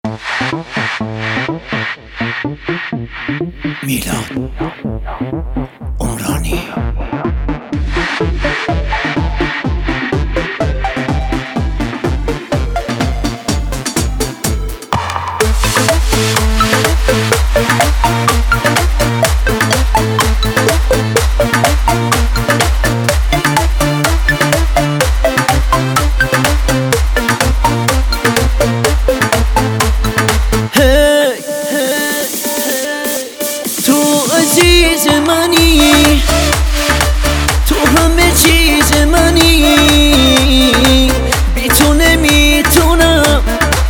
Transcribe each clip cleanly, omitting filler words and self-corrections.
میلاد عمرانی. عزیز منی، تو همه چیز منی، بی تو نمیتونم.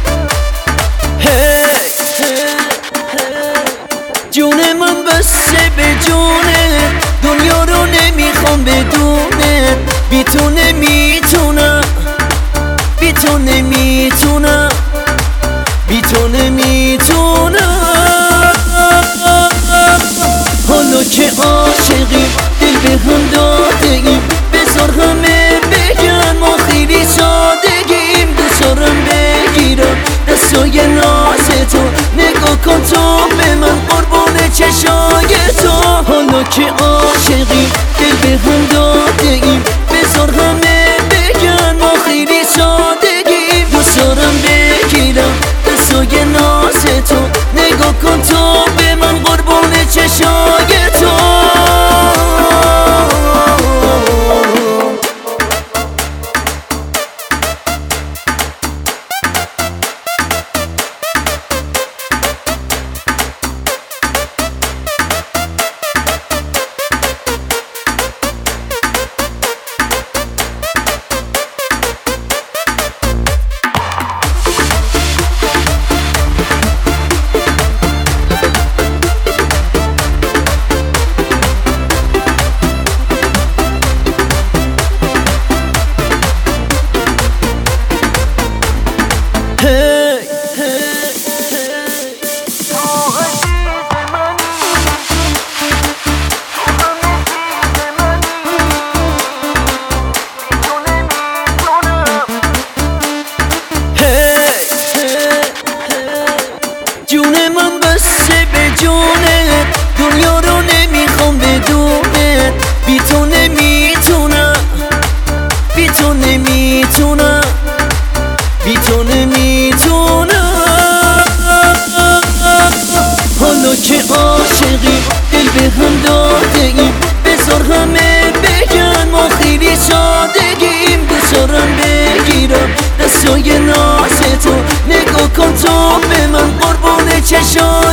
جون من بسته به جونه، دنیا رو نمیخوام بدونه. بی تو نمیتونم، بی تو نمیتونم، بی تو نمیتونم. حالا که عاشقیم دل به هم دادیم، بذار همه بگن ما خیلی سادگیم. بذارم بگیرم دستای ناز تو، نگاه کن تو به من قربون چشای تو. حالا که عاشقیم دل به هم دادیم، بذار همه بگن ما خیلی سادگیم. بذارم بگیرم دستای ناز تو، نگاه کن تو به من قربون چشای تو. جون من بسته به جونه، دنیا رو نمیخوام بدونه. بی تو نمیتونم، بی تو نمیتونم، بی تو نمیتونم. حالا که عاشقیم دل به هم دادیم، بذار همه بگن ما خیلی سادگیم. بذارم بگیرم دستای ناز تو، نگاه کن تو به من قربون چشای